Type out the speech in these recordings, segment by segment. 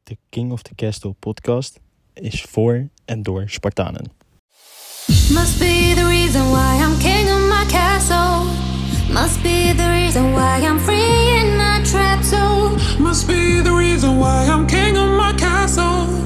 De King of the Castle podcast is voor en door Spartanen. Must be the reason why I'm king of my castle. Must be the reason why I'm free in a trap zone. Must be the reason why I'm king of my castle.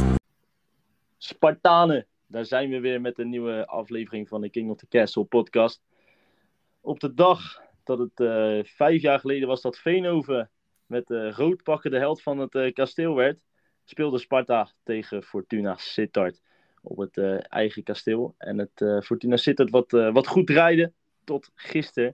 Spartanen, daar zijn we weer met een nieuwe aflevering van de King of the Castle podcast. Op de dag dat het 5 jaar geleden was dat Veenhoven met roodpakken de held van het kasteel werd, speelde Sparta tegen Fortuna Sittard op het eigen kasteel. En het Fortuna Sittard wat goed draaide tot gisteren.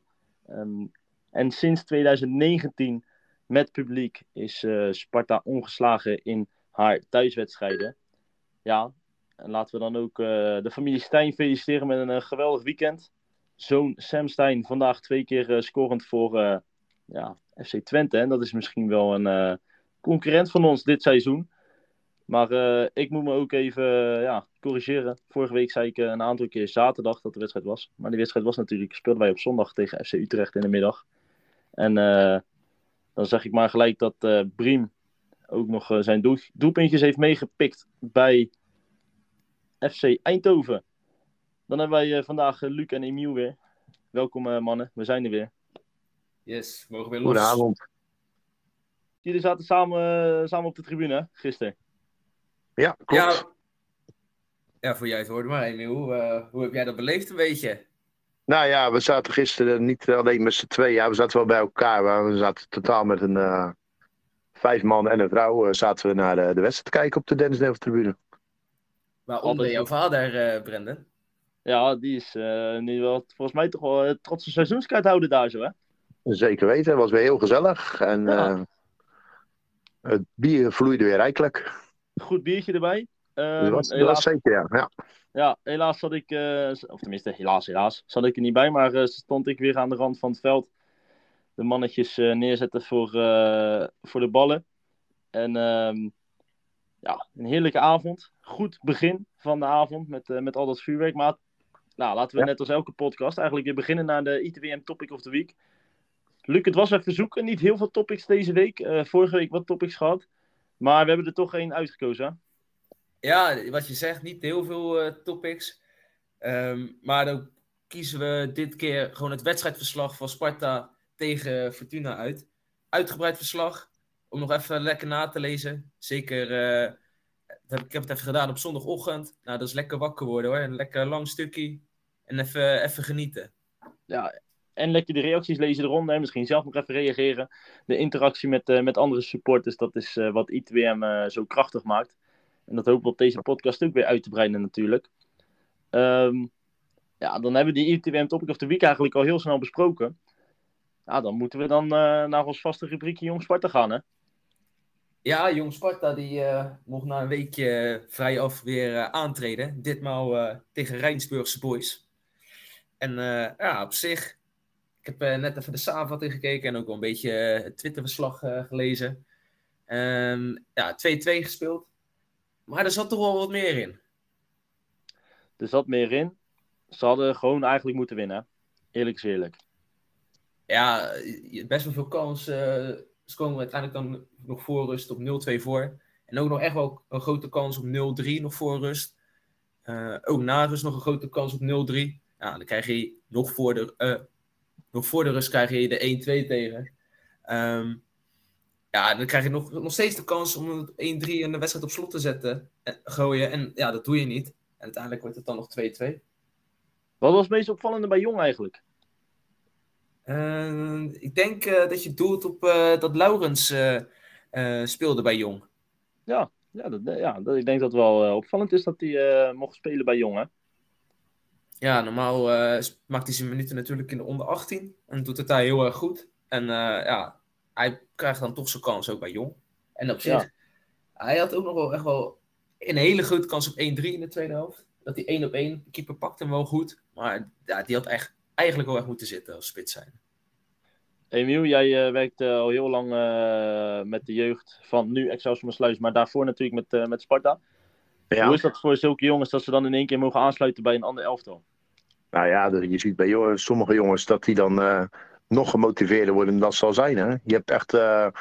En sinds 2019 met publiek is Sparta ongeslagen in haar thuiswedstrijden. Ja, en laten we dan ook de familie Stijn feliciteren met een geweldig weekend. Zoon Sam Stijn vandaag 2 keer scorend voor FC Twente. En dat is misschien wel een concurrent van ons dit seizoen. Maar ik moet me ook even corrigeren. Vorige week zei ik een aantal keer zaterdag dat de wedstrijd was. Maar die wedstrijd was natuurlijk, speelden wij op zondag tegen FC Utrecht in de middag. En dan zeg ik maar gelijk dat Briem ook nog zijn doelpuntjes heeft meegepikt bij FC Eindhoven. Dan hebben wij vandaag Luc en Emiel weer. Welkom mannen, we zijn er weer. Yes, mogen weer los. Goedenavond. Jullie zaten samen op de tribune gisteren. Ja, klopt. Ja, voor jij het hoorde maar, Emiel. Hoe heb jij dat beleefd een beetje? Nou ja, we zaten gisteren niet alleen met z'n tweeën. Ja, we zaten wel bij elkaar. Maar we zaten totaal met een 5 man en een vrouw zaten we naar de wedstrijd te kijken op de Densdale-tribune. Waaronder jouw vader, Brendan? Ja, die is nu wel volgens mij toch wel het trotse seizoenskaarthouder daar zo, hè? Zeker weten, het was weer heel gezellig. En het bier vloeide weer rijkelijk. Goed biertje erbij. Dat was zeker, ja. Ja, helaas zat ik, of tenminste helaas, zat ik er niet bij. Maar stond ik weer aan de rand van het veld. De mannetjes neerzetten voor de ballen. En een heerlijke avond. Goed begin van de avond met al dat vuurwerk. Maar laten we net als elke podcast eigenlijk weer beginnen naar de ITWM Topic of the Week. Luc, het was even zoeken. Niet heel veel topics deze week. Vorige week wat topics gehad. Maar we hebben er toch één uitgekozen, hè? Ja, wat je zegt, niet heel veel topics. Maar dan kiezen we dit keer gewoon het wedstrijdverslag van Sparta tegen Fortuna uit. Uitgebreid verslag, om nog even lekker na te lezen. Zeker, ik heb het even gedaan op zondagochtend. Nou, dat is lekker wakker worden hoor. Een lekker lang stukje. En even genieten. Ja, en lekker de reacties lezen eronder. En misschien zelf nog even reageren. De interactie met andere supporters, dat is wat ITWM zo krachtig maakt. En dat hopen we op deze podcast ook weer uit te breiden natuurlijk. Dan hebben we die ITWM Topic of the Week eigenlijk al heel snel besproken. Ja, dan moeten we dan naar ons vaste rubriekje Jong Sparta gaan, hè? Ja, Jong Sparta die mocht na een weekje vrijaf weer aantreden. Ditmaal tegen Rijnsburgse Boys. En op zich, ik heb net even de samenvatting gekeken en ook wel een beetje het Twitterverslag gelezen. 2-2 gespeeld. Maar er zat toch wel wat meer in. Er zat meer in. Ze hadden gewoon eigenlijk moeten winnen, hè? Eerlijk is eerlijk. Ja, best wel veel kans. Ze komen uiteindelijk dan nog voor rust op 0-2 voor. En ook nog echt wel een grote kans op 0-3 nog voor rust. Ook na rust nog een grote kans op 0-3. Ja, dan krijg je nog voor de rust krijg je de 1-2 tegen. Dan krijg je nog steeds de kans om het 1-3 en de wedstrijd op slot te zetten. Gooien. En ja, dat doe je niet. En uiteindelijk wordt het dan nog 2-2. Wat was het meest opvallende bij Jong eigenlijk? Ik denk dat je doelt op dat Laurens speelde bij Jong. Ik denk dat het wel opvallend is dat hij mocht spelen bij Jong, hè? Ja, normaal maakt hij zijn minuten natuurlijk in de onder 18. En doet het daar heel erg goed. En hij krijgt dan toch zijn kans ook bij Jong. En op zich, hij had ook nog wel echt wel een hele grote kans op 1-3 in de tweede helft. Dat hij 1-op-1, de keeper pakt hem wel goed. Maar die had eigenlijk wel echt moeten zitten als spits zijn. Emiel, jij werkt al heel lang met de jeugd van nu Excelsior Maassluis, maar daarvoor natuurlijk met Sparta. Ja. Hoe is dat voor zulke jongens dat ze dan in één keer mogen aansluiten bij een ander elftal? Nou ja, je ziet bij sommige jongens dat die dan nog gemotiveerder worden dan dat zal zijn. Hè? Je hebt echt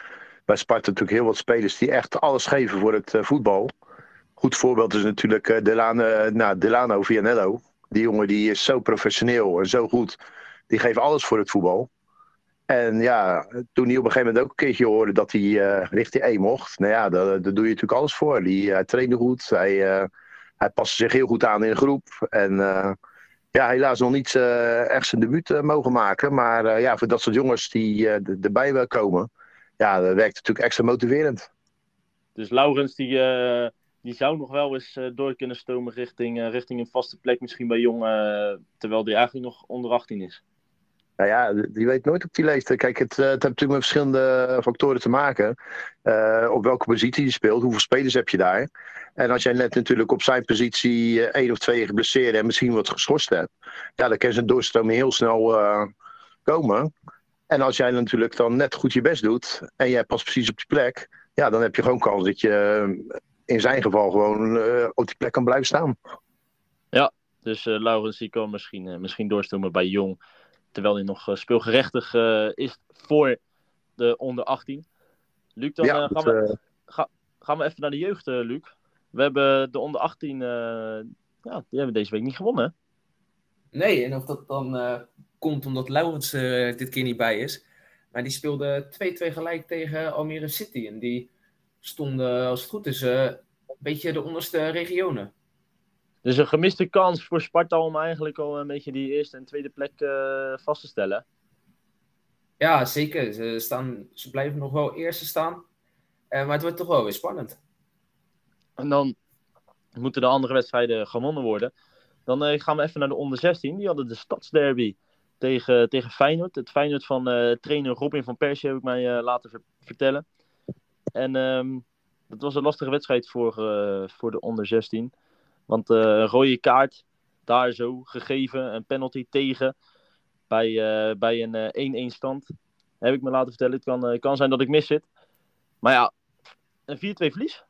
bij Sparta natuurlijk heel wat spelers die echt alles geven voor het voetbal. Goed voorbeeld is natuurlijk Delano Vianello. Die jongen die is zo professioneel en zo goed. Die geeft alles voor het voetbal. En ja, toen hij op een gegeven moment ook een keertje hoorde dat hij richting E mocht. Nou ja, daar doe je natuurlijk alles voor. Hij trainde goed. Hij paste zich heel goed aan in de groep. En ja, helaas nog niet echt zijn debuut mogen maken. Maar ja, voor dat soort jongens die erbij willen komen. Ja, dat werkt natuurlijk extra motiverend. Dus Laurens die zou nog wel eens door kunnen stomen richting een vaste plek. Misschien bij Jong. Terwijl die eigenlijk nog onder 18 is. Nou ja, die weet nooit op die leeftijd. Kijk, het heeft natuurlijk met verschillende factoren te maken. Op welke positie je speelt, hoeveel spelers heb je daar. En als jij net natuurlijk op zijn positie 1 of 2 geblesseerd en misschien wat geschorst hebt. Ja, dan kan zijn doorstroming heel snel komen. En als jij natuurlijk dan net goed je best doet en jij past precies op die plek. Ja, dan heb je gewoon kans dat je in zijn geval gewoon op die plek kan blijven staan. Ja, dus Laurens die kan misschien doorstomen bij Jong. Terwijl hij nog speelgerechtig is voor de onder 18. Luc, dan gaan we even naar de jeugd, Luc. We hebben de onder 18, die hebben deze week niet gewonnen. Nee, en of dat dan komt omdat Laurens dit keer niet bij is. Maar die speelde 2-2 gelijk tegen Almere City. En die stonden, als het goed is, een beetje de onderste regionen. Dus een gemiste kans voor Sparta om eigenlijk al een beetje die eerste en tweede plek vast te stellen. Ja, zeker. Ze blijven nog wel eerste staan. Maar het wordt toch wel weer spannend. En dan moeten de andere wedstrijden gewonnen worden. Dan gaan we even naar de onder 16. Die hadden de stadsderby tegen Feyenoord. Het Feyenoord van trainer Robin van Persie heb ik mij laten vertellen. En dat was een lastige wedstrijd voor de onder 16. Want een rode kaart daar zo gegeven, een penalty tegen bij een 1-1 stand. Heb ik me laten vertellen. Het kan zijn dat ik mis zit. Maar ja, een 4-2 verlies.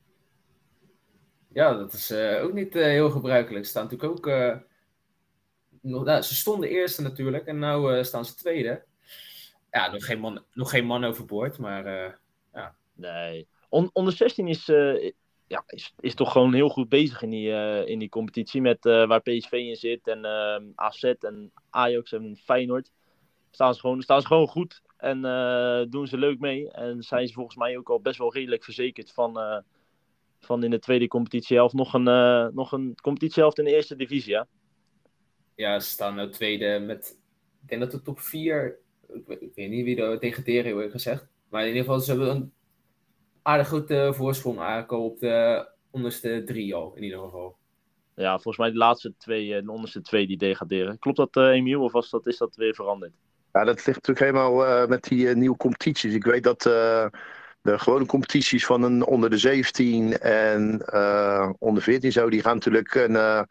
Ja, dat is ook niet heel gebruikelijk. Ze staan natuurlijk ook... ze stonden eerste natuurlijk en nu staan ze tweede. Ja, nog geen man overboord, maar ja. Nee, onder 16 is toch gewoon heel goed bezig in die competitie. Met waar PSV in zit en AZ en Ajax en Feyenoord. Staan ze gewoon goed en doen ze leuk mee. En zijn ze volgens mij ook al best wel redelijk verzekerd van in de tweede competitiehelft nog een competitiehelft in de eerste divisie, ja? Ja, ze staan nu tweede met... Ik denk dat de top 4... Ik weet niet wie er degraderen heeft gezegd. Maar in ieder geval, ze hebben een aardig grote voorsprong eigenlijk op de onderste 3 al, in ieder geval. Ja, volgens mij de laatste 2, de onderste 2 die degraderen. Klopt dat, Emiel, of is dat weer veranderd? Ja, dat ligt natuurlijk helemaal met die nieuwe competities. Ik weet dat de gewone competities van een onder de 17 en onder 14 zo, die gaan natuurlijk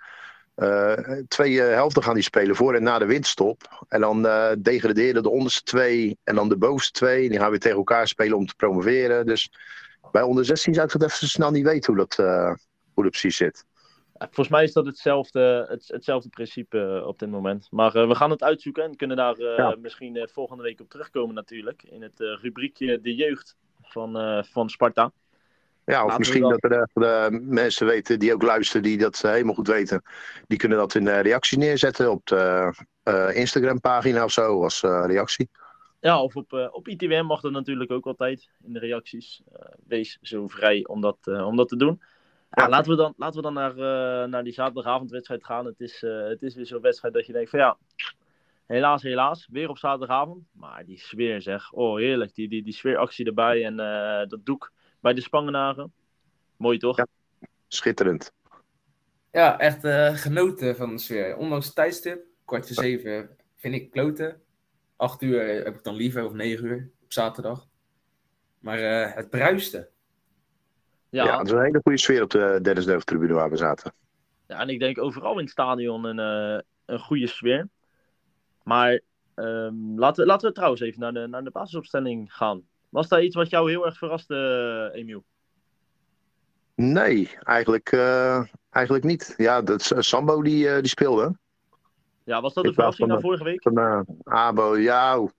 2 helften gaan die spelen voor en na de winterstop. En dan degraderen de onderste 2 en dan de bovenste 2. En die gaan weer tegen elkaar spelen om te promoveren. Dus bij onder 16 zou ik dat even zo snel niet weten hoe dat precies zit. Ja, volgens mij is dat hetzelfde principe op dit moment. Maar we gaan het uitzoeken en kunnen daar misschien volgende week op terugkomen natuurlijk. In het rubriekje De Jeugd van Sparta. Ja, of misschien dat er mensen weten die ook luisteren, die dat helemaal goed weten. Die kunnen dat in reactie neerzetten op de Instagram-pagina of zo als reactie. Ja, of op ITWM mag dat natuurlijk ook altijd in de reacties. Wees zo vrij om dat te doen. Ja, laten we dan naar die zaterdagavondwedstrijd gaan. Het is weer zo'n wedstrijd dat je denkt van ja, helaas, weer op zaterdagavond. Maar die sfeer zeg, oh heerlijk, die sfeeractie erbij en dat doek bij de Spangenaren. Mooi toch? Ja, schitterend. Ja, echt genoten van de sfeer. Ondanks het tijdstip, 6:45 vind ik kloten. 8 uur heb ik dan liever, of 9 uur op zaterdag. Maar het bruiste. Ja, het is een hele goede sfeer op de Dennis Neuvel-tribune waar we zaten. Ja, en ik denk overal in het stadion een goede sfeer. Maar laten we trouwens even naar de basisopstelling gaan. Was daar iets wat jou heel erg verraste, Emiel? Nee, eigenlijk niet. Ja, dat Sambo die speelde. Ja, was dat de verrassing na vorige week? Abo, ja.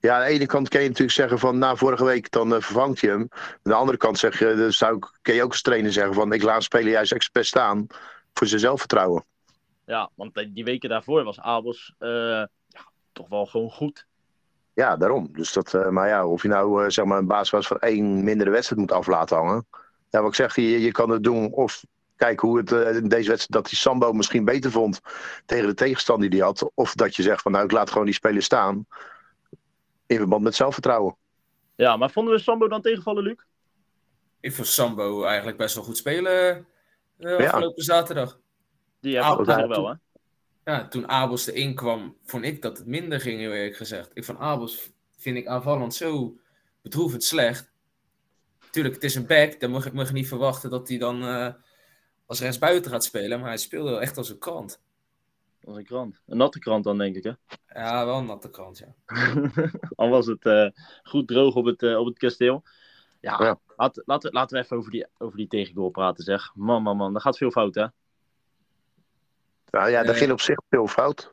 Ja, aan de ene kant kan je natuurlijk zeggen van, na vorige week dan vervangt je hem. Aan de andere kant kun je ook als trainer zeggen van, ik laat spelen juist expres staan voor zijn zelfvertrouwen. Ja, want die weken daarvoor was Abels toch wel gewoon goed. Ja, daarom. Dus maar ja, of je nou zeg maar een basis van 1 mindere wedstrijd moet af laten hangen. Ja, wat ik zeg, je kan het doen of kijken hoe het in deze wedstrijd, dat die Sambo misschien beter vond tegen de tegenstander die hij had. Of dat je zegt van, nou, ik laat gewoon die spelers staan in verband met zelfvertrouwen. Ja, maar vonden we Sambo dan tegenvallen, Luc? Ik vond Sambo eigenlijk best wel goed spelen afgelopen zaterdag. Die heeft het er wel, hè? Ja, toen Abels erin kwam, vond ik dat het minder ging, heel eerlijk gezegd. Ik van Abels vind ik aanvallend zo bedroevend slecht. Tuurlijk, het is een back, dan mag je niet verwachten dat hij dan als rechtsbuiten gaat spelen. Maar hij speelde wel echt als een krant. Als een krant. Een natte krant dan, denk ik, hè? Ja, wel een natte krant, ja. Al was het goed droog op het kasteel. Ja. Laten we even over die tegengoal praten, zeg. Man, daar gaat veel fout, hè? Nou ja, daar ging op zich veel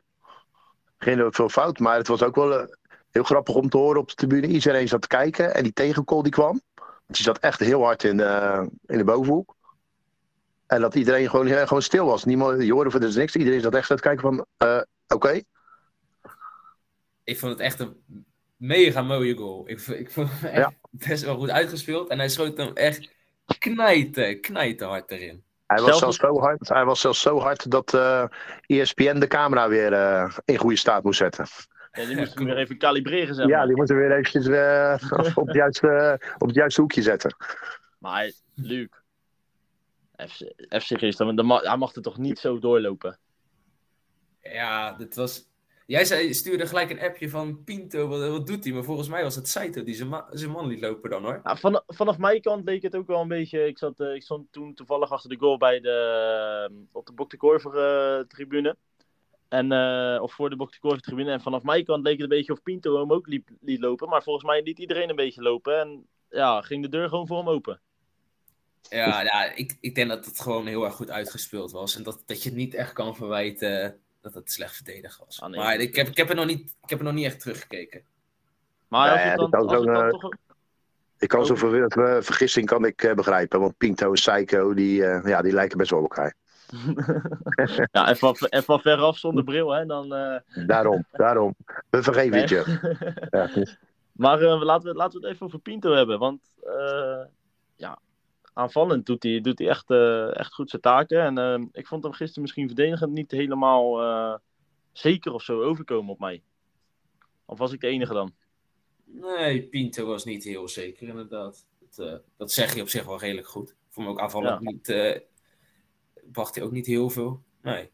fout. Maar het was ook wel heel grappig om te horen op de tribune. Iedereen zat te kijken en die tegengoal die kwam. Die zat echt heel hard in de bovenhoek. En dat iedereen gewoon stil was. Niemand, je hoorde voor dus niks. Iedereen zat echt te kijken van, oké. Ik vond het echt een mega mooie goal. Ik vond hem echt best wel goed uitgespeeld. En hij schoot hem echt knijten hard erin. Hij was zelfs zo hard dat ESPN de camera weer in goede staat moest zetten. Ja, die moest hem weer even kalibreren, zeg maar. Ja, die moeten weer eventjes op het juiste hoekje zetten. Maar Luc, FC Geesteren, hij mag er toch niet zo doorlopen? Ja, dit was... Jij stuurde gelijk een appje van Pinto, wat doet hij? Maar volgens mij was het Saito die zijn man liet lopen dan, hoor. Ja, vanaf mijn kant leek het ook wel een beetje... Ik stond toen toevallig achter de goal op de Bok de Korver tribune. Of voor de Bok de Korver tribune. En vanaf mijn kant leek het een beetje of Pinto hem ook liet lopen. Maar volgens mij liet iedereen een beetje lopen. En ja, ging de deur gewoon voor hem open. Ja, ik denk dat het gewoon heel erg goed uitgespeeld was. En dat je het niet echt kan verwijten dat het slecht verdedigd was. Nee, maar ik heb er nog niet echt teruggekeken. Maar ik kan zoveel vergissing kan ik begrijpen. Want Pinto en Seiko, die lijken best wel op elkaar. Ja, en van veraf zonder bril, hè? Dan, Daarom. We vergeven het je. Ja. Maar laten we het even over Pinto hebben. Want aanvallend doet hij echt goed zijn taken. En ik vond hem gisteren misschien verdedigend niet helemaal zeker of zo overkomen op mij. Of was ik de enige dan? Nee, Pinto was niet heel zeker inderdaad. Dat zeg je op zich wel redelijk goed. Ik vond hem ook aanvallend niet... bracht hij ook niet heel veel. Nee.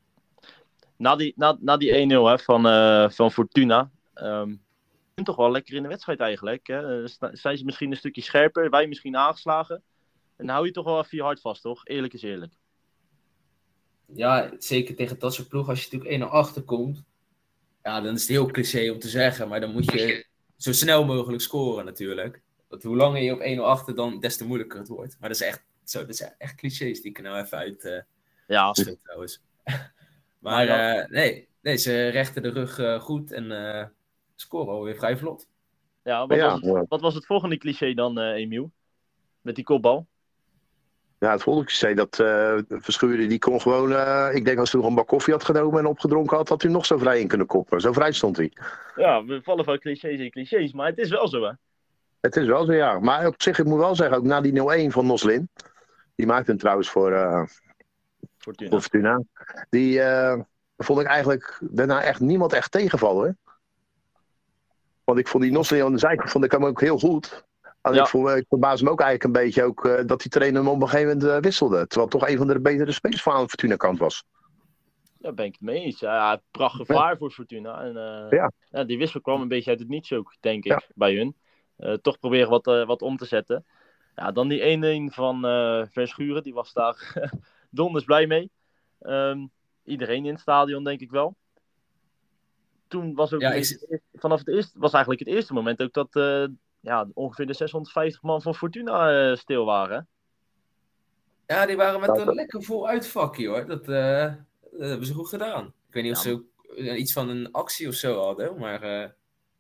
Na die 1-0 hè, van Fortuna... toch wel lekker in de wedstrijd eigenlijk. Hè? Zijn ze misschien een stukje scherper. Wij misschien aangeslagen. En dan hou je toch wel even je hart vast, toch? Eerlijk is eerlijk. Ja, zeker tegen dat soort ploeg. Als je natuurlijk 1-0 achterkomt. Ja, dan is het heel cliché om te zeggen. Maar dan moet je zo snel mogelijk scoren natuurlijk. Want hoe langer je op 1-0 achter, dan des te moeilijker het wordt. Maar dat is echt clichés die ik er nou even uit stuk trouwens. Maar nee, ze rechten de rug goed en scoren alweer vrij vlot. Ja, wat was het volgende cliché dan, Emiel? Met die kopbal? Ja, het volgende cliché, dat Verschuren, die kon gewoon... ik denk als hij nog een bak koffie had genomen en opgedronken had hij hem nog zo vrij in kunnen koppen. Zo vrij stond hij. Ja, we vallen van clichés en clichés, maar het is wel zo, hè? Het is wel zo, ja. Maar op zich, ik moet wel zeggen, ook na die 0-1 van Noslin... Die maakte hem trouwens voor Fortuna. Die vond ik eigenlijk daarna echt niemand echt tegenvallen. Want ik vond die Noslin aan de zijkant vond ik hem ook heel goed. Ik verbaas me ook eigenlijk een beetje dat die trainer hem op een gegeven moment wisselde. Terwijl het toch een van de betere spelers van de Fortuna kant was. Daar ben ik het mee eens. Ja, pracht gevaar voor Fortuna. En, die wissel kwam een beetje uit het niets ook, denk ik, bij hun. Toch proberen wat om te zetten. Ja, dan die 1-1 van Verschuren, die was daar donders blij mee. Iedereen in het stadion, denk ik wel. Toen was ook was eigenlijk het eerste moment ook dat ongeveer de 650 man van Fortuna stil waren. Ja, die waren met een lekker vol uitvakje, hoor. Dat hebben ze goed gedaan. Ik weet niet of ze ook iets van een actie of zo hadden, maar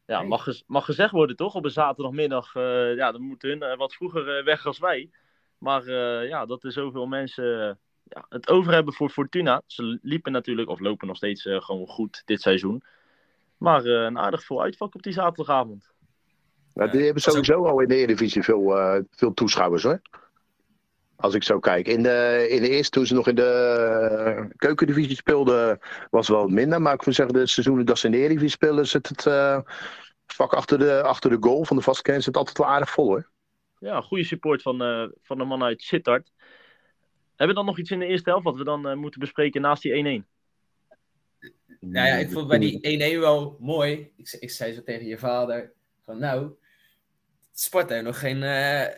Ja, Nee. mag gezegd worden toch? Op een zaterdagmiddag. Ja, dan moeten hun wat vroeger weg als wij. Maar ja, dat er zoveel mensen ja, het over hebben voor Fortuna. Ze liepen natuurlijk, of lopen nog steeds gewoon goed dit seizoen. Maar een aardig vol uitvak op die zaterdagavond. Nou, die hebben was ook- sowieso al in de Eredivisie veel toeschouwers, hoor. Als ik zo kijk. In de eerste, toen ze nog in de keukendivisie speelden, was het wel wat minder. Maar ik moet zeggen, de seizoenen dat ze in de Eredivisie speelden, zit het vak achter de goal van de vastkern zit altijd wel aardig vol, hoor. Ja, goede support van de man uit Sittard. Hebben we dan nog iets in de eerste helft wat we dan moeten bespreken naast die 1-1? Nou ja, ik vond bij die 1-1 wel mooi. Ik zei zo tegen je vader, van nou, Sparta heeft nog geen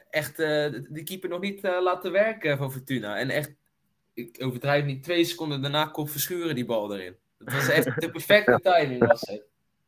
de keeper nog niet laten werken van Fortuna. En echt, ik overdrijf niet, 2 seconden daarna kon Verschuren die bal erin. Het was echt de perfecte timing was het.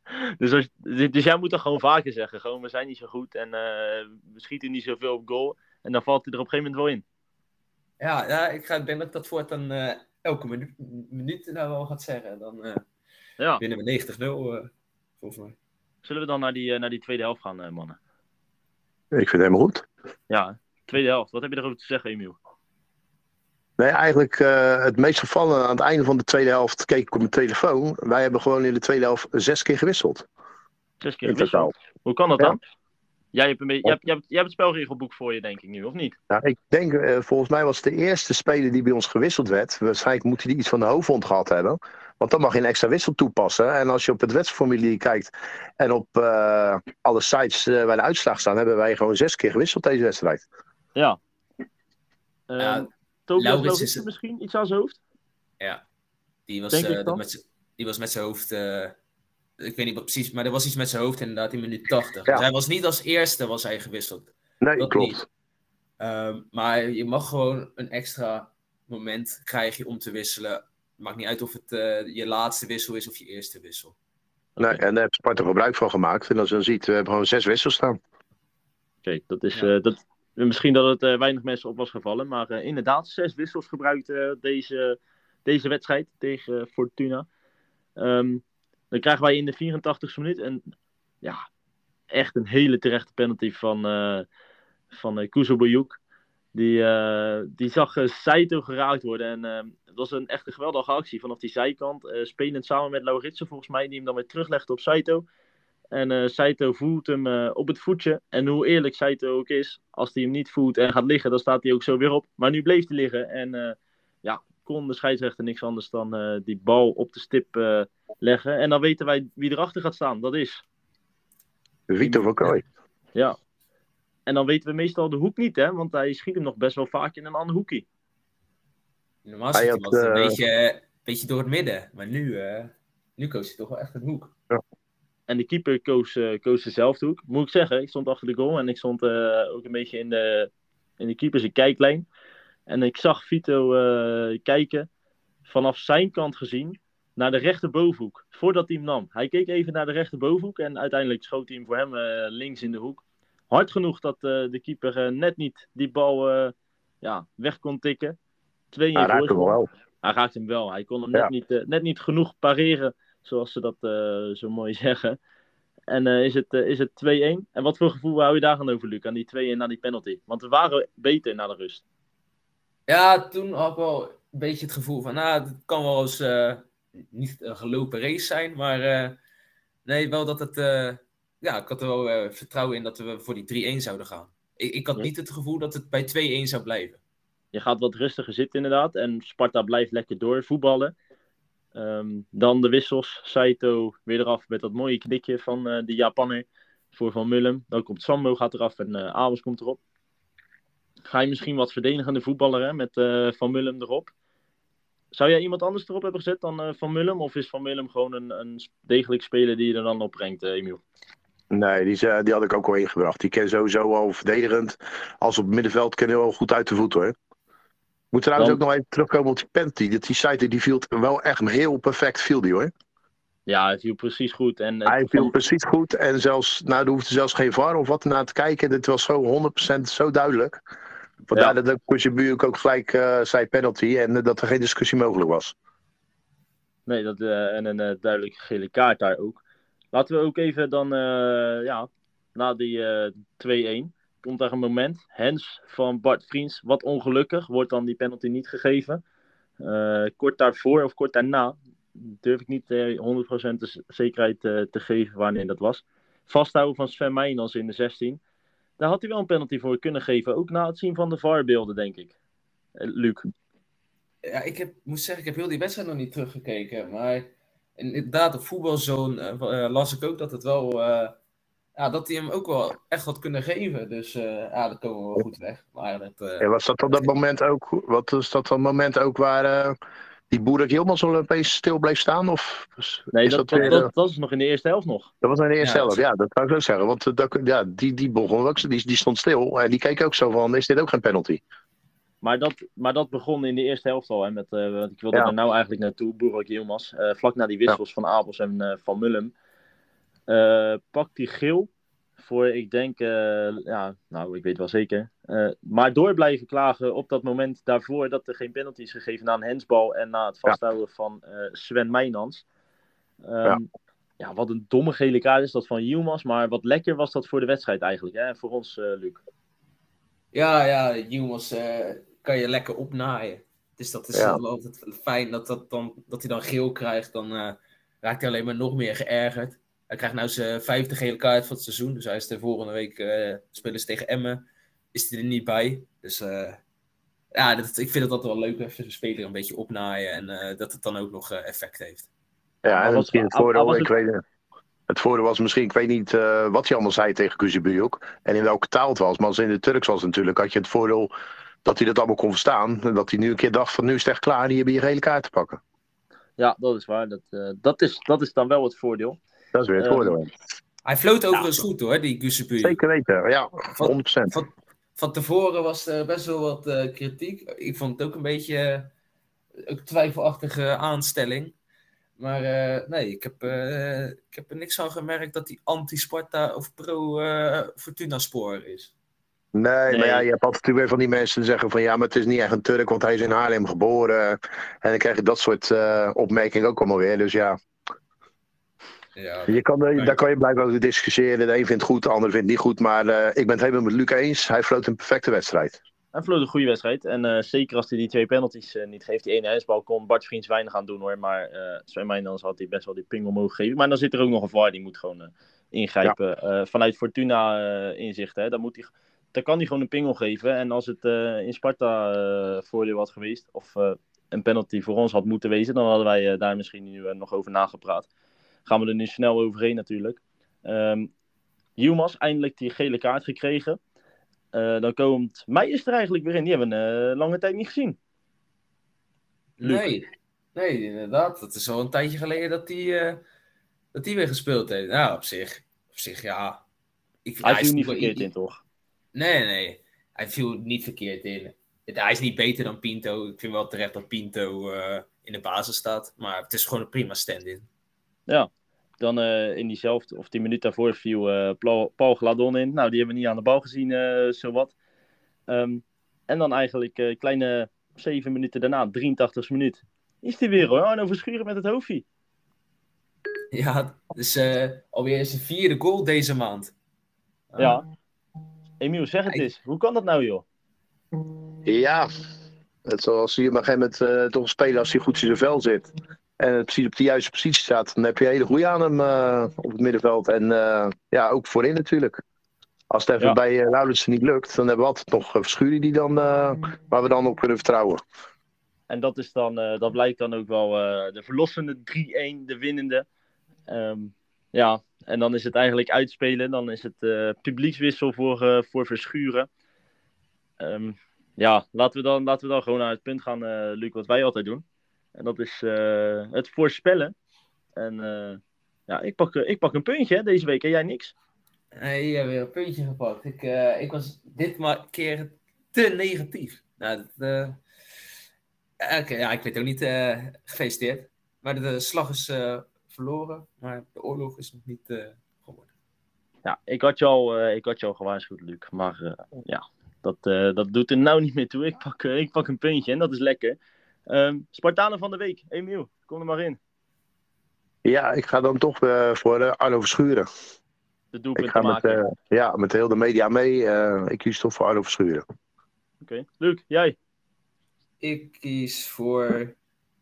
Dus jij moet dat gewoon vaker zeggen. Gewoon, we zijn niet zo goed en we schieten niet zoveel op goal. En dan valt hij er op een gegeven moment wel in. Ja, ik denk dat ik dat voortaan elke minuut nou wel gaat zeggen. Dan Ja. winnen we 90-0 volgens mij. Zullen we dan naar die tweede helft gaan, mannen? Ik vind het helemaal goed. Ja, tweede helft. Wat heb je erover te zeggen, Emiel? Nee, eigenlijk het meest gevallen aan het einde van de tweede helft keek ik op mijn telefoon. Wij hebben gewoon in de tweede helft 6 keer gewisseld. 6 keer In totaal. gewisseld. Hoe kan dat Ja. dan? Jij hebt, jij hebt het spelregelboek voor je, denk ik nu, of niet? Nou, ik denk, volgens mij was het de eerste speler die bij ons gewisseld werd. Waarschijnlijk moet hij iets van de hoofdwond gehad hebben. Want dan mag je een extra wissel toepassen. En als je op het wedstrijdformulier kijkt en op alle sites waar de uitslag staan, hebben wij gewoon 6 keer gewisseld deze wedstrijd. Ja. Ja, Tobias Laurits Laurits is- misschien iets aan zijn hoofd? Ja, die was, Denk ik dan? die was met zijn hoofd. Ik weet niet wat precies, maar er was iets met zijn hoofd inderdaad in minuut 80. Ja. Dus hij was niet als eerste was hij gewisseld. Nee, Dat klopt. niet. Maar je mag gewoon een extra moment krijgen om te wisselen. Maakt niet uit of het je laatste wissel is of je eerste wissel. Nee, en daar heeft Sparta gebruik van gemaakt. En als je dan ziet, we hebben gewoon 6 wissels staan. Oké, dat is... Ja. Misschien dat het weinig mensen op was gevallen. Maar inderdaad, 6 wissels gebruikt deze wedstrijd tegen Fortuna. Dan krijgen wij in de 84e minuut echt een hele terechte penalty van Kuzo Boyuk. Die zag Saito geraakt worden. En het was echt een geweldige actie vanaf die zijkant. Spelend samen met Lauritsen volgens mij, die hem dan weer teruglegde op Saito. En Saito voelt hem op het voetje. En hoe eerlijk Saito ook is, als hij hem niet voelt en gaat liggen, dan staat hij ook zo weer op. Maar nu bleef hij liggen en kon de scheidsrechter niks anders dan die bal op de stip leggen. En dan weten wij wie erachter gaat staan. Dat is... Victor van Krooi. Ja. En dan weten we meestal de hoek niet, hè? Want hij schiet hem nog best wel vaak in een ander hoekje. Normaal Hij zit hij had, altijd een beetje door het midden. Maar nu koos hij toch wel echt een hoek. En de keeper koos dezelfde hoek. Moet ik zeggen, ik stond achter de goal en ik stond ook een beetje in de keepers kijklijn. En ik zag Vito kijken, vanaf zijn kant gezien, naar de rechterbovenhoek. Voordat hij hem nam. Hij keek even naar de rechterbovenhoek en uiteindelijk schoot hij hem voor hem links in de hoek. Hard genoeg dat de keeper net niet die bal weg kon tikken. 2-1 Hij raakte hem voorsprong. wel. Hij raakte hem wel. Hij kon hem Ja. net niet genoeg pareren, zoals ze dat zo mooi zeggen. En is het 2-1. En wat voor gevoel hou je daar aan over, Luc? Aan die 2-1 na die penalty? Want we waren beter na de rust. Ja, toen had ik wel een beetje het gevoel van, het kan wel eens niet een gelopen race zijn, maar nee, wel dat het, ik had er wel vertrouwen in dat we voor die 3-1 zouden gaan. Ik had niet het gevoel dat het bij 2-1 zou blijven. Je gaat wat rustiger zitten inderdaad. En Sparta blijft lekker doorvoetballen. Dan de wissels. Saito weer eraf met dat mooie knikje van de Japaner voor Van Mullum. Dan komt Sambo gaat eraf en Abels komt erop. Ga je misschien wat verdedigende voetballer hè, met Van Mullum erop. Zou jij iemand anders erop hebben gezet dan Van Mullum? Of is Van Mullum gewoon een degelijk speler die je er dan op brengt, Emiel? Nee, die had ik ook al ingebracht. Die ken sowieso al verdedigend. Als op het middenveld ken hij wel goed uit de voet, hoor. Moet trouwens ook nog even terugkomen op die penalty. Die Saito die viel wel echt heel perfect, hoor. Ja, hij viel precies goed. Hij viel precies goed. En zelfs, er hoefde zelfs geen VAR of wat naar te kijken. Het was zo 100% zo duidelijk. Vandaar dat Kojebu ook gelijk zei penalty. En dat er geen discussie mogelijk was. Nee, en een duidelijke gele kaart daar ook. Laten we ook even dan, na die 2-1, komt daar een moment. Hens van Bart Vriends, wat ongelukkig, wordt dan die penalty niet gegeven. Kort daarvoor of kort daarna, durf ik niet 100% de zekerheid te geven wanneer dat was. Vasthouden van Sven Meijnans in de 16. Daar had hij wel een penalty voor kunnen geven, ook na het zien van de VAR-beelden, denk ik. Luc. Ja, moet zeggen, ik heb heel die wedstrijd nog niet teruggekeken. Maar inderdaad, op voetbalzone las ik ook dat het wel... dat hij hem ook wel echt had kunnen geven. Dus dat komen we wel goed weg. Maar was dat op dat moment ook... Wat was dat een moment ook waar die Burak Yilmaz al opeens stil bleef staan? Of nee, is dat is nog in de eerste helft nog. Dat was in de eerste helft, ja. Dat zou ik ook zeggen. Want die begon ook, die stond stil. En die keek ook zo van, is dit ook geen penalty? Maar dat begon in de eerste helft al. Hè, want ik wilde er nou eigenlijk naartoe. Burak Yilmaz. Vlak na die wissels van Abels en Van Mullum. Pakt hij geel. Voor, ik denk... ik weet wel zeker. Maar door blijven klagen op dat moment daarvoor... dat er geen penalty is gegeven na een hensbal... en na het vasthouden van Sven Meijnans. Wat een domme gele kaart is dat van Yilmaz. Maar wat lekker was dat voor de wedstrijd eigenlijk. Hè? Voor ons, Luc. Ja, Yilmaz kan je lekker opnaaien. Dus dat is altijd fijn dat hij dan geel krijgt. Dan raakt hij alleen maar nog meer geërgerd. Hij krijgt nou zijn 5e gele kaart van het seizoen. Dus hij is de volgende week spelen ze tegen Emmen. Is hij er niet bij. Dus ik vind het altijd wel leuk. Even de speler een beetje opnaaien. En dat het dan ook nog effect heeft. Ja, en het voordeel, het voordeel was misschien, ik weet niet wat hij allemaal zei tegen Kuzibuyuk. En in welke taal het was. Maar als het in de Turks was natuurlijk, had je het voordeel dat hij dat allemaal kon verstaan. En dat hij nu een keer dacht van nu is het echt klaar. En hier heb je gele kaart te pakken. Ja, dat is waar. Dat is dan wel het voordeel. Dat is weer het voordeel. Hij floot overigens goed hoor, die Kuzibuyuk. Zeker weten, ja. 100%. Van tevoren was er best wel wat kritiek. Ik vond het ook een beetje een twijfelachtige aanstelling. Maar nee, ik heb er niks aan gemerkt dat hij anti-Sparta of pro-Fortuna-spoor is. Nee, maar ja, je hebt altijd weer van die mensen die zeggen van ja, maar het is niet echt een Turk, want hij is in Haarlem geboren. En dan krijg je dat soort opmerkingen ook allemaal weer. Dus ja, daar kan je blijkbaar over discussiëren. De een vindt het goed, de ander vindt het niet goed. Maar ik ben het helemaal met Luc eens. Hij floot een perfecte wedstrijd. Hij vloot een goede wedstrijd. En zeker als hij die 2 penalties niet geeft. Die ene hensbal kon Bart Vriends weinig aan doen hoor. Maar Sven Meijnans had hij best wel die pingel mogen geven. Maar dan zit er ook nog een VAR. Die moet gewoon ingrijpen. Ja. Vanuit Fortuna inzichten. Hè. Dan kan hij gewoon een pingel geven. En als het in Sparta voordeel had geweest. Of een penalty voor ons had moeten wezen. Dan hadden wij daar misschien nu nog over nagepraat. Gaan we er nu snel overheen natuurlijk. Yilmaz, eindelijk die gele kaart gekregen. Dan komt Meijers er eigenlijk weer in. Die hebben we lange tijd niet gezien. Nee, inderdaad. Dat is al een tijdje geleden dat hij weer gespeeld heeft. Nou, op zich ja. Hij viel niet verkeerd in, toch? Nee. Hij viel niet verkeerd in. Hij is niet beter dan Pinto. Ik vind wel terecht dat Pinto in de basis staat. Maar het is gewoon een prima stand-in. Ja. Dan in diezelfde, of 10 minuten daarvoor viel Paul Gladon in. Nou, die hebben we niet aan de bal gezien, zowat. En dan eigenlijk kleine 7 minuten daarna, 83e minuut. Is die weer hoor, Arno Verschuren met het hoofdje. Ja, dus alweer zijn 4e goal deze maand. Ja. Emiel, zeg het eens. Hoe kan dat nou, joh? Ja, zoals je op een gegeven moment toch spelen als hij goed in zijn vel zit. En precies op de juiste positie staat. Dan heb je een hele goede aan hem op het middenveld. En ook voorin natuurlijk. Als het even bij Lauritsen niet lukt, dan hebben we altijd nog Verschuren die dan, waar we dan op kunnen vertrouwen. En dat is dan, dat blijkt dan ook wel de verlossende 3-1, de winnende. En dan is het eigenlijk uitspelen. Dan is het publiekswissel voor Verschuren. Laten we dan gewoon naar het punt gaan, Luc, wat wij altijd doen. En dat is het voorspellen. En ik pak een puntje hè, deze week. En jij niks? Nee, je hebt weer een puntje gepakt. Ik was dit keer te negatief. Nou, ik weet ook niet. Gefeliciteerd. Maar de slag is verloren. Maar de oorlog is nog niet geworden. Ja, ik had je al gewaarschuwd, Luc. Maar dat doet er nou niet meer toe. Ik pak een puntje en dat is lekker. Spartanen van de week. Emiel, kom er maar in. Ja, ik ga dan toch voor Arno Verschuren. De Ik doelpunt ga te maken. met heel de media mee. Ik kies toch voor Arno Verschuren. Oké. Luc, jij? Ik kies voor...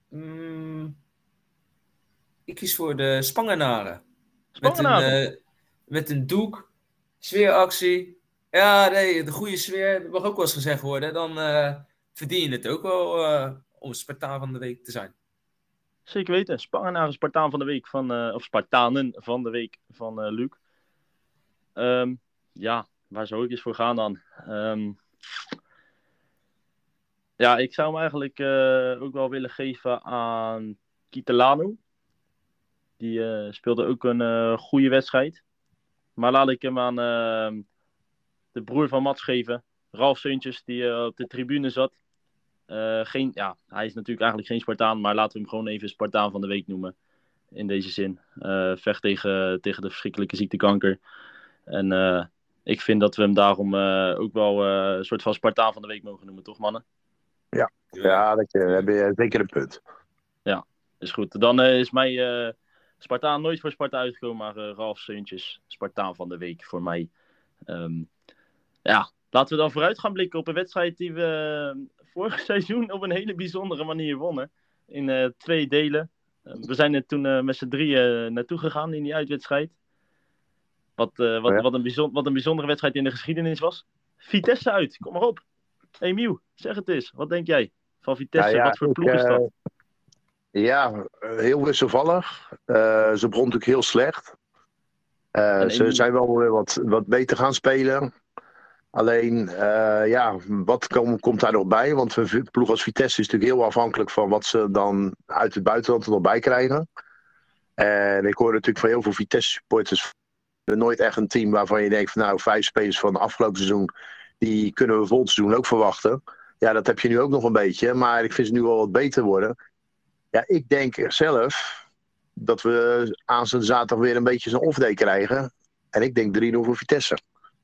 ik kies voor de Spangenaren. Spangenaren. Met een doek, sfeeractie. Ja, nee, de goede sfeer, dat mag ook wel eens gezegd worden. Dan verdien je het ook wel om Spartaan van de week te zijn. Zeker weten. Spangenaren Spartaan van de week of Spartanen van de week van Luc. Ja, waar zou ik eens voor gaan dan? Ja, ik zou hem eigenlijk ook wel willen geven aan Kitelano. Die speelde ook een goede wedstrijd. Maar laat ik hem aan de broer van Mats geven. Ralf Seuntjes, die op de tribune zat. Hij is natuurlijk eigenlijk geen Spartaan, maar laten we hem gewoon even Spartaan van de week noemen. In deze zin. Vecht tegen de verschrikkelijke ziekte kanker. En ik vind dat we hem daarom ook wel een soort van Spartaan van de week mogen noemen, toch mannen? Ja, dat heb je zeker een punt. Ja, is goed. Dan is mij Spartaan nooit voor Sparta uitgekomen, maar Ralf Seuntjes, Spartaan van de week voor mij. Laten we dan vooruit gaan blikken op een wedstrijd die we vorig seizoen op een hele bijzondere manier wonnen. In 2 delen. We zijn er toen met z'n 3 naartoe gegaan in die uitwedstrijd. Wat een bijzondere wedstrijd in de geschiedenis was. Vitesse uit, kom maar op. Emiel, zeg het eens. Wat denk jij van Vitesse? Wat voor ploeg is dat? Heel wisselvallig. Ze begon natuurlijk heel slecht. Ze zijn wel weer wat beter gaan spelen. Alleen, wat komt daar nog bij? Want een ploeg als Vitesse is natuurlijk heel afhankelijk van wat ze dan uit het buitenland er nog bij krijgen. En ik hoor natuurlijk van heel veel Vitesse supporters nooit echt een team waarvan je denkt van 5 spelers van het afgelopen seizoen, die kunnen we volgend seizoen ook verwachten. Ja, dat heb je nu ook nog een beetje, maar ik vind ze nu wel wat beter worden. Ja, ik denk zelf dat we aanstaande zaterdag weer een beetje zo'n off-day krijgen. En ik denk 3-0 voor Vitesse.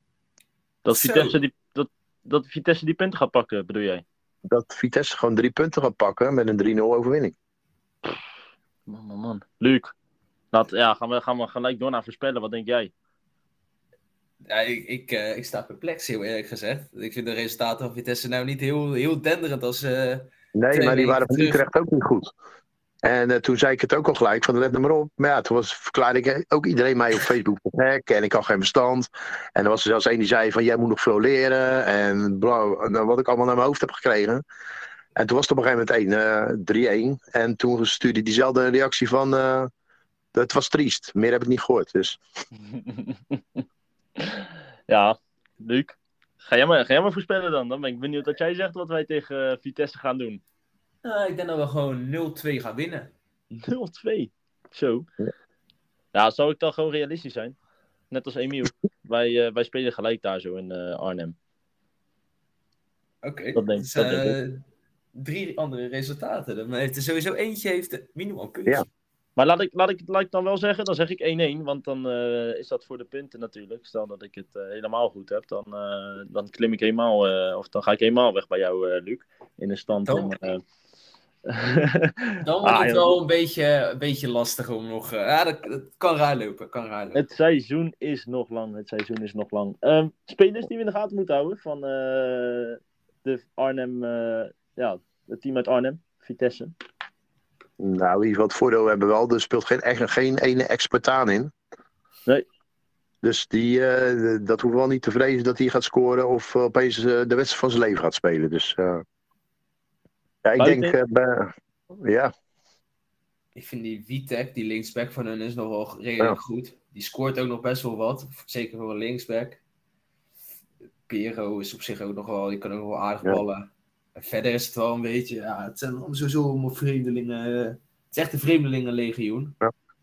Dat Vitesse die punten gaat pakken, bedoel jij? Dat Vitesse gewoon 3 punten gaat pakken met een 3-0 overwinning. Man. Luc, gaan we gelijk door naar voorspellen. Wat denk jij? Ja, ik sta perplex, heel eerlijk gezegd. Ik vind de resultaten van Vitesse nou niet heel denderend als... nee, maar die waren van Utrecht ook niet goed. En toen zei ik het ook al gelijk, van let maar op. Maar ja, toen verklaarde ik ook iedereen mij op Facebook op hek. En ik had geen verstand. En er was er zelfs één die zei van, jij moet nog veel leren. En wat ik allemaal naar mijn hoofd heb gekregen. En toen was het op een gegeven moment 3-1. En toen stuurde diezelfde reactie van, het was triest. Meer heb ik niet gehoord, dus... Ja, Luc. Ga jij maar voorspellen dan. Dan ben ik benieuwd wat jij zegt wat wij tegen Vitesse gaan doen. Ik denk dat we gewoon 0-2 gaan winnen. 0-2? Zo. Ja, zou ik dan gewoon realistisch zijn? Net als Emiel. Wij spelen gelijk daar zo in Arnhem. Oké. Dat denk ik. 3 andere resultaten. Dan heeft er sowieso eentje minimaal puntje. Ja. Maar laat ik dan wel zeggen, dan zeg ik 1-1. Want dan is dat voor de punten natuurlijk. Stel dat ik het helemaal goed heb, dan klim ik helemaal, of dan ga ik helemaal weg bij jou, Luc. In de stand. Dan wordt het wel een beetje lastig om nog... dat kan raar lopen. Het seizoen is nog lang. Spelers die we in de gaten moeten houden van de Arnhem, het team uit Arnhem, Vitesse. Nou, in ieder geval het voordeel hebben we wel. Er speelt geen ene ex-Spartaan in. Nee. Dus dat hoeven we wel niet te vrezen dat hij gaat scoren of opeens de wedstrijd van zijn leven gaat spelen. Dus ik denk... Ik vind die Vitek, die linksback van hen, is nog wel redelijk goed. Die scoort ook nog best wel wat. Zeker voor een linksback. Piero is op zich ook nog wel... Die kan ook nog wel aardig ballen. En verder is het wel een beetje... Ja, het zijn sowieso allemaal vreemdelingen. Het is echt een vreemdelingenlegioen.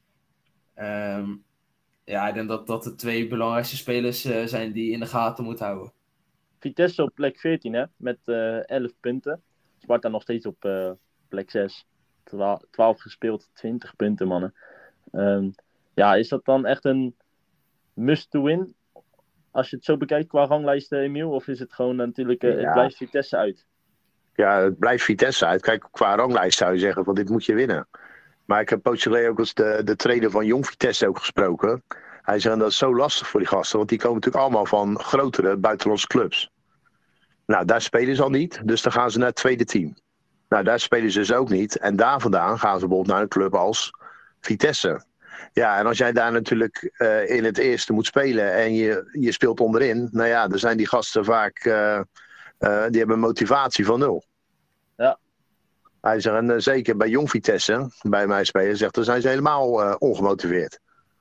Ja. Ik denk dat de 2 belangrijkste spelers zijn die in de gaten moet houden. Vitesse op plek 14, hè? Met 11 punten. Sparta nog steeds op plek 6. 12 gespeeld, 20 punten, mannen. Is dat dan echt een must-to-win? Als je het zo bekijkt qua ranglijst, Emiel? Of is het gewoon natuurlijk... Het blijft Vitesse uit? Ja, het blijft Vitesse uit. Kijk, qua ranglijst zou je zeggen van dit moet je winnen. Maar ik heb een poosje geleden ook als de trainer van Jong Vitesse ook gesproken. Hij zei dat is zo lastig voor die gasten. Want die komen natuurlijk allemaal van grotere buitenlandse clubs. Nou, daar spelen ze al niet. Dus dan gaan ze naar het tweede team. Nou, daar spelen ze dus ook niet. En daar vandaan gaan ze bijvoorbeeld naar een club als Vitesse. Ja, en als jij daar natuurlijk in het eerste moet spelen en je speelt onderin. Nou ja, dan zijn die gasten vaak, die hebben een motivatie van 0. Ja. Hij zegt, en zeker bij Jong Vitesse, bij mij spelen, zegt, dan zijn ze helemaal ongemotiveerd.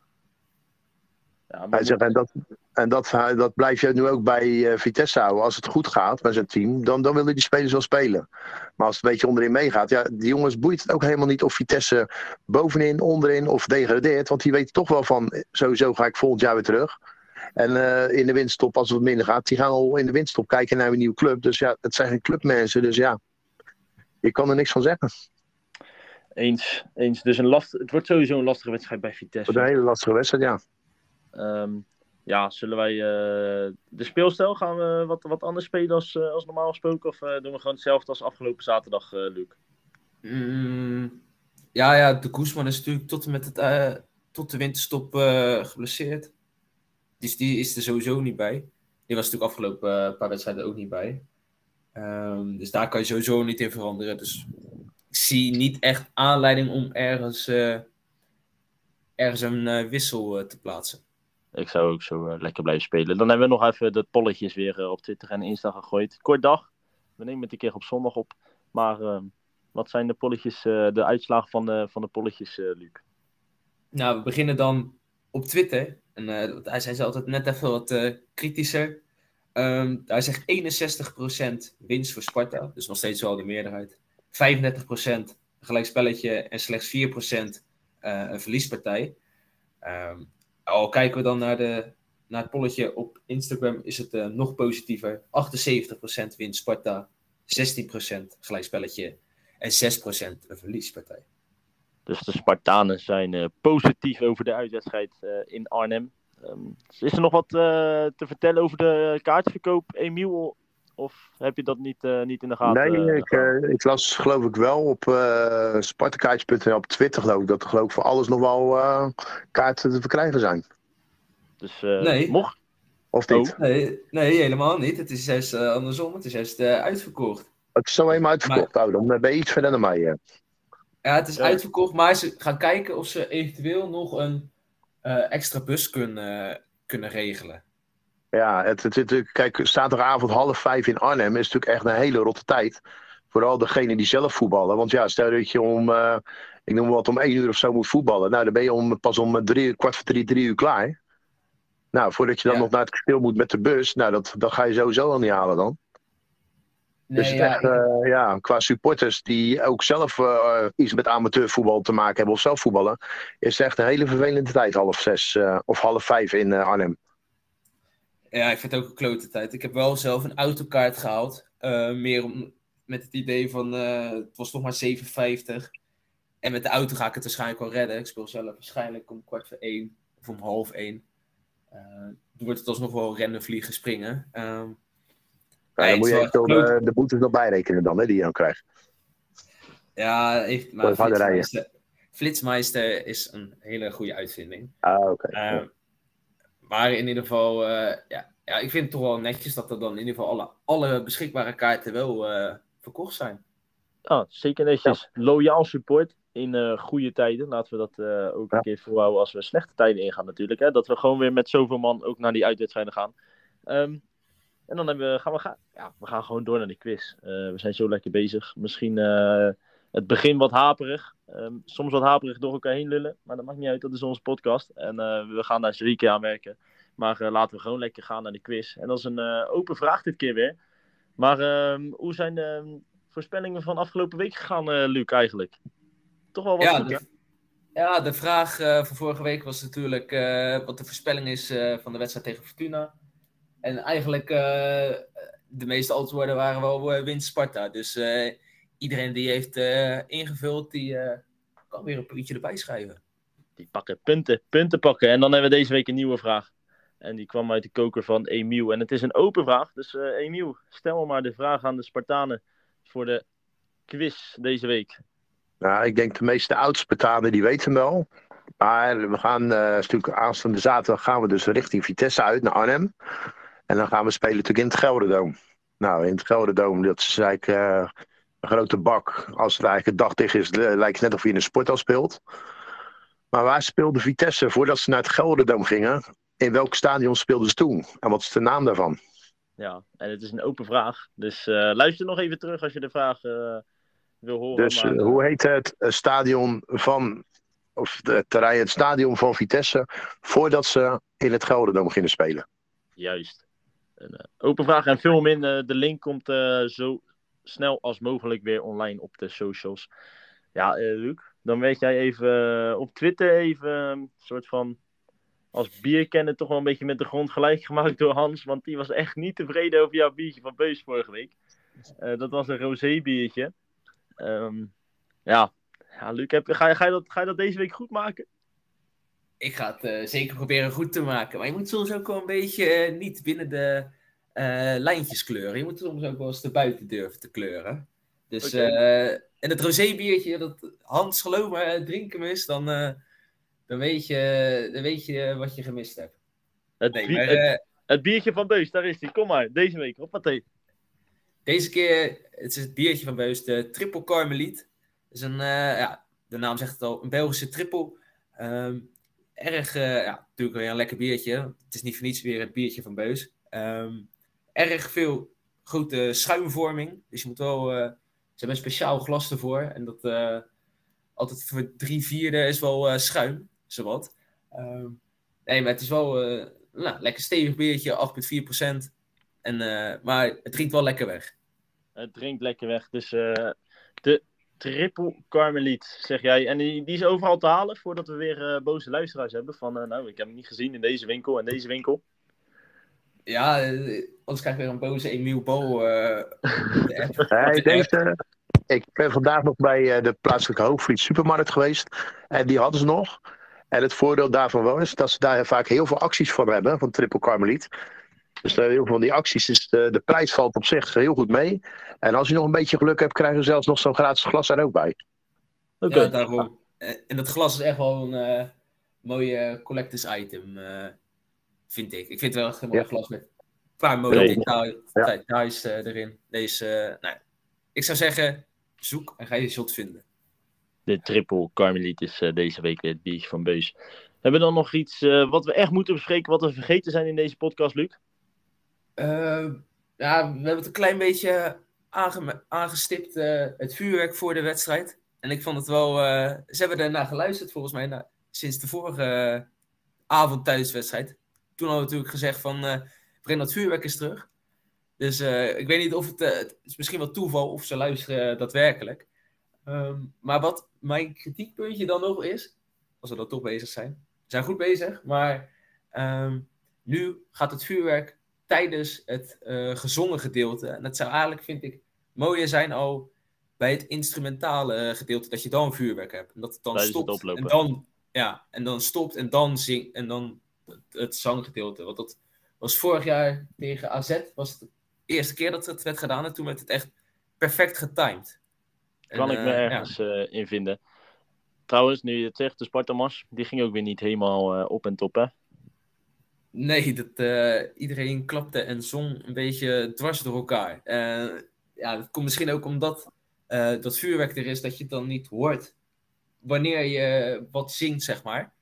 Ja, Hij zegt, en dat blijf je nu ook bij Vitesse houden. Als het goed gaat met zijn team, dan willen die spelers wel spelen. Maar als het een beetje onderin meegaat, ja, die jongens boeit het ook helemaal niet of Vitesse bovenin, onderin of degradeert. Want die weten toch wel van, sowieso ga ik volgend jaar weer terug. En in de winterstop, als het wat minder gaat, die gaan al in de winterstop kijken naar een nieuwe club. Dus ja, het zijn geen clubmensen, dus ja, ik kan er niks van zeggen. Eens. Dus het wordt sowieso een lastige wedstrijd bij Vitesse. Het wordt een hele lastige wedstrijd, ja. Ja, zullen wij de speelstijl, gaan we wat anders spelen als normaal gesproken? Of doen we gewoon hetzelfde als afgelopen zaterdag, Luc? Ja, de Koesman is natuurlijk tot de winterstop geblesseerd. Dus die is er sowieso niet bij. Die was natuurlijk afgelopen paar wedstrijden ook niet bij. Dus daar kan je sowieso niet in veranderen. Dus ik zie niet echt aanleiding om ergens een wissel te plaatsen. Ik zou ook zo lekker blijven spelen. Dan hebben we nog even de polletjes weer op Twitter en Insta gegooid. Kort dag. We nemen het een keer op zondag op. Maar wat zijn de polletjes, de uitslagen van de polletjes, Luc? Nou, we beginnen dan op Twitter. En hij zei altijd net even wat kritischer. Hij zegt 61% winst voor Sparta. Dus nog steeds wel de meerderheid. 35% gelijkspelletje en slechts 4% een verliespartij. Al kijken we dan naar het polletje op Instagram, is het nog positiever. 78% wint Sparta, 16% gelijkspelletje en 6% een verliespartij. Dus de Spartanen zijn positief over de uitwedstrijd in Arnhem. Is er nog wat te vertellen over de kaartverkoop, Emiel? Of heb je dat niet in de gaten? Nee, ik las geloof ik wel op spartakaartjes.nl op Twitter geloof ik dat er geloof ik voor alles nog wel kaarten te verkrijgen zijn. Dus nee. mocht? Of niet? Oh. Nee, helemaal niet. Het is juist andersom. Het is juist uitverkocht. Het is zo eenmaal uitverkocht, dan ben je iets verder dan mij. Ja, het is uitverkocht, maar ze gaan kijken of ze eventueel nog een extra bus kunnen regelen. Ja, kijk, zaterdagavond 4:30 in Arnhem is natuurlijk echt een hele rotte tijd. Vooral degene die zelf voetballen. Want ja, stel dat je om 1 uur of zo moet voetballen. Nou, dan ben je pas om 3 uur klaar. Nou, voordat je dan nog naar het kasteel moet met de bus. Nou, dat ga je sowieso al niet halen dan. Nee, dus echt, qua supporters die ook zelf iets met amateurvoetbal te maken hebben of zelf voetballen. Is het echt een hele vervelende tijd, 4:30 of 4:30 in Arnhem. Ja, ik vind het ook een klote tijd. Ik heb wel zelf een autokaart gehaald. Meer met het idee van, het was nog maar 7,50. En met de auto ga ik het waarschijnlijk wel redden. Ik speel zelf waarschijnlijk om 1:15 of om 12:30. Dan wordt het alsnog wel rennen, vliegen, springen. Dan moet je even de boetes nog bijrekenen dan, hè, die je dan krijgt. Ja, maar Flitsmeister is een hele goede uitvinding. Oké. Maar in ieder geval, ik vind het toch wel netjes dat er dan in ieder geval alle beschikbare kaarten wel verkocht zijn. Ja, zeker netjes. Ja. Loyaal support in goede tijden. Laten we dat ook een keer voorhouden als we slechte tijden ingaan natuurlijk. Hè? Dat we gewoon weer met zoveel man ook naar die uitwedstrijden gaan. En dan we gaan gewoon door naar die quiz. We zijn zo lekker bezig. Misschien het begin wat haperig. Soms wat haperig door elkaar heen lullen. Maar dat maakt niet uit, dat is onze podcast. En we gaan daar 3 keer aan werken. Maar laten we gewoon lekker gaan naar de quiz. En dat is een open vraag dit keer weer. Maar hoe zijn de voorspellingen van afgelopen week gegaan, Luc, eigenlijk? Toch wel wat goed, hè? Ja, de vraag van vorige week was natuurlijk wat de voorspelling is van de wedstrijd tegen Fortuna. En eigenlijk de meeste antwoorden waren wel winst Sparta. Dus iedereen die heeft ingevuld, die kan weer een puntje erbij schrijven. Die pakken punten pakken. En dan hebben we deze week een nieuwe vraag. En die kwam uit de koker van Emiel. En het is een open vraag. Dus Emiel, stel maar de vraag aan de Spartanen voor de quiz deze week. Nou, ik denk de meeste oud-Spartanen die weten hem wel. Maar we gaan natuurlijk aanstaande zaterdag gaan we dus richting Vitesse uit naar Arnhem. En dan gaan we spelen natuurlijk in het Gelderdoom. Nou, in het Gelderdoom, dat is eigenlijk een grote bak. Als het eigenlijk een dag dicht is, lijkt het net of je in een sporthal speelt. Maar waar speelde Vitesse voordat ze naar het Gelderdoom gingen? In welk stadion speelden ze toen? En wat is de naam daarvan? Ja, en het is een open vraag. Dus luister nog even terug als je de vraag wil horen. Dus maar, hoe heet het stadion van, of het terrein, het stadion van Vitesse, voordat ze in het Gelderdoom gingen spelen? Juist. Een open vraag. En film in. De link komt zo snel als mogelijk weer online op de socials. Ja, Luc, dan werd jij even op Twitter even een soort van als bierkenner toch wel een beetje met de grond gelijk gemaakt door Hans. Want die was echt niet tevreden over jouw biertje van Beus vorige week. Dat was een rosé biertje. Ja, Luc, ga je dat deze week goed maken? Ik ga het zeker proberen goed te maken. Maar je moet soms ook wel een beetje niet binnen de lijntjes kleuren. Je moet soms ook wel eens de buiten durven te kleuren. Dus, Okay. En het rosébiertje, dat Hans, geloof me, drink hem eens, dan weet je wat je gemist hebt. Het biertje van Beus, daar is hij. Kom maar, deze week. Hoppatee. Deze keer, het is het biertje van Beus, de Triple Carmeliet. Het is een, de naam zegt het al, een Belgische triple. Natuurlijk weer een lekker biertje. Het is niet voor niets weer het biertje van Beus. Erg veel grote schuimvorming. Dus je moet wel... ze hebben een speciaal glas ervoor. En dat altijd voor 3/4 is wel schuim. Zowat. Nee, maar het is wel lekker stevig biertje. 8,4%. Maar het drinkt wel lekker weg. Het drinkt lekker weg. Dus de Triple Carmeliet, zeg jij. En die is overal te halen voordat we weer boze luisteraars hebben. Van, ik heb hem niet gezien in deze winkel en deze winkel. Ja, anders krijg ik weer een boze Emiel Bo op de app. Ik ben vandaag nog bij de plaatselijke Hoogvliet supermarkt geweest. En die hadden ze nog. En het voordeel daarvan wel is dat ze daar vaak heel veel acties van hebben. Van Triple Carmeliet. Dus heel veel van die acties, is de prijs valt op zich heel goed mee. En als je nog een beetje geluk hebt, krijgen we zelfs nog zo'n gratis glas er ook bij. Okay. Ja, daarom. En dat glas is echt wel een mooie collectors item, vind ik. Ik vind het wel echt een mooi glas met een paar mooie details erin. Deze, ik zou zeggen, zoek en ga je shot vinden. De Triple Carmeliet is deze week weer het biertje van Beus. Hebben we dan nog iets wat we echt moeten bespreken, wat we vergeten zijn in deze podcast, Luc? We hebben het een klein beetje aangestipt, het vuurwerk voor de wedstrijd. En ik vond het wel... ze hebben ernaar geluisterd volgens mij sinds de vorige avond tijdens de wedstrijd. Toen hadden we natuurlijk gezegd van... breng dat vuurwerk eens terug. Dus ik weet niet of het is misschien wel toeval of ze luisteren daadwerkelijk. Maar wat mijn kritiekpuntje dan nog is... Als we dan toch bezig zijn. We zijn goed bezig, maar nu gaat het vuurwerk tijdens het gezongen gedeelte. En dat zou eigenlijk, vind ik, mooier zijn al bij het instrumentale gedeelte, dat je dan vuurwerk hebt. En dat het dan stopt. En dan stopt en dan zingt en dan het zanggedeelte. Want dat was vorig jaar tegen AZ, was het de eerste keer dat het werd gedaan. En toen werd het echt perfect getimed. Kan ik me ergens in vinden. Trouwens, nu je het zegt, de Sparta-mars, die ging ook weer niet helemaal op en top, hè? Nee, iedereen klapte en zong een beetje dwars door elkaar. Dat komt misschien ook omdat dat vuurwerk er is, dat je het dan niet hoort wanneer je wat zingt, zeg maar.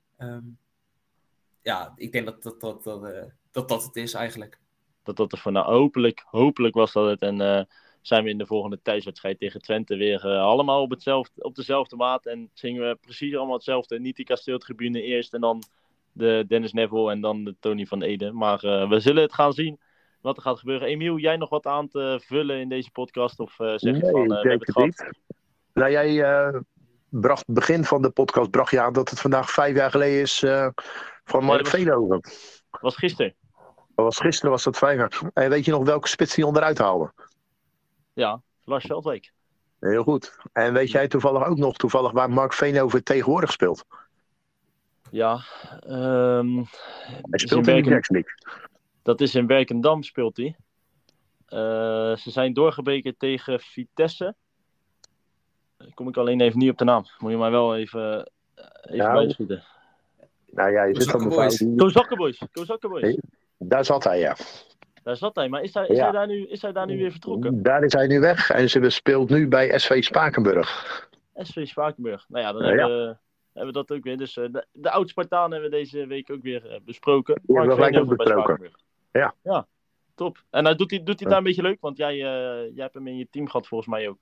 Ik denk dat het is eigenlijk. Dat er van, hopelijk was dat het. En zijn we in de volgende thuiswedstrijd tegen Twente weer allemaal op dezelfde maat. En zingen we precies allemaal hetzelfde. Niet die kasteeltribune eerst en dan de Dennis Neville en dan de Tony van Ede. Maar we zullen het gaan zien wat er gaat gebeuren. Emiel, jij nog wat aan te vullen in deze podcast? Of zeg je van, we hebben het gehad? Nou, jij bracht het begin van de podcast je aan dat het vandaag 5 jaar geleden is van Mark Veenhoven. Was gisteren. Gisteren was dat 5 jaar. En weet je nog welke spits die onderuit haalde? Ja, Lars Veldwijk. Heel goed. En weet jij toevallig ook nog waar Mark Veenhoven tegenwoordig speelt? Ja. Hij speelt in de Jacks League. Dat is in Werkendam speelt hij. Ze zijn doorgebeken tegen Vitesse. kom ik alleen even niet op de naam. Moet je mij wel even bijschieten. Nou ja, je zit dan met Kozakkenboys. Daar zat hij, ja. Daar zat hij, maar is hij daar nu weer vertrokken? Daar is hij nu weg en ze speelt nu bij SV Spakenburg. SV Spakenburg. Nou ja, dan hebben we dat ook weer. Dus de oud-Spartaan hebben we deze week ook weer besproken. Die hebben we gelijk ook besproken. Ja, top. En doet hij daar een beetje leuk? Want jij hebt hem in je team gehad volgens mij ook.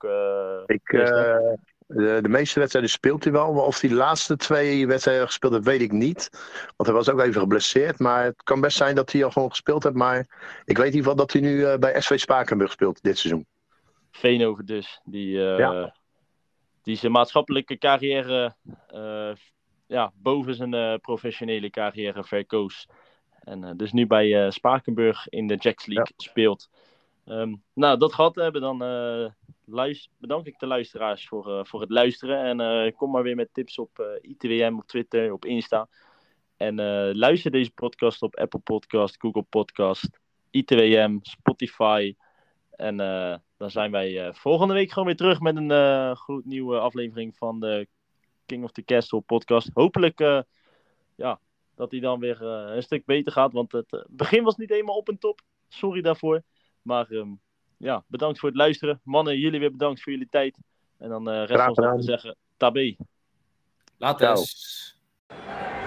De meeste wedstrijden speelt hij wel. Maar of hij de laatste 2 wedstrijden gespeeld heeft, weet ik niet. Want hij was ook even geblesseerd. Maar het kan best zijn dat hij al gewoon gespeeld heeft. Maar ik weet in ieder geval dat hij nu bij SV Spakenburg speelt dit seizoen. Veenhoven dus. Die zijn maatschappelijke carrière boven zijn professionele carrière verkoos. En dus nu bij Spakenburg in de Jacks League speelt. Nou, dat gehad hebben, dan bedank ik de luisteraars voor het luisteren. En kom maar weer met tips op ITWM, op Twitter, op Insta. En luister deze podcast op Apple Podcast, Google Podcast, ITWM, Spotify. En dan zijn wij volgende week gewoon weer terug met een gloednieuwe aflevering van de King of the Castle podcast. Hopelijk dat hij dan weer een stuk beter gaat. Want het begin was niet helemaal op en top. Sorry daarvoor. Maar bedankt voor het luisteren. Mannen, jullie weer bedankt voor jullie tijd. En dan rest ons nog te zeggen, tabé. Later. Ciao.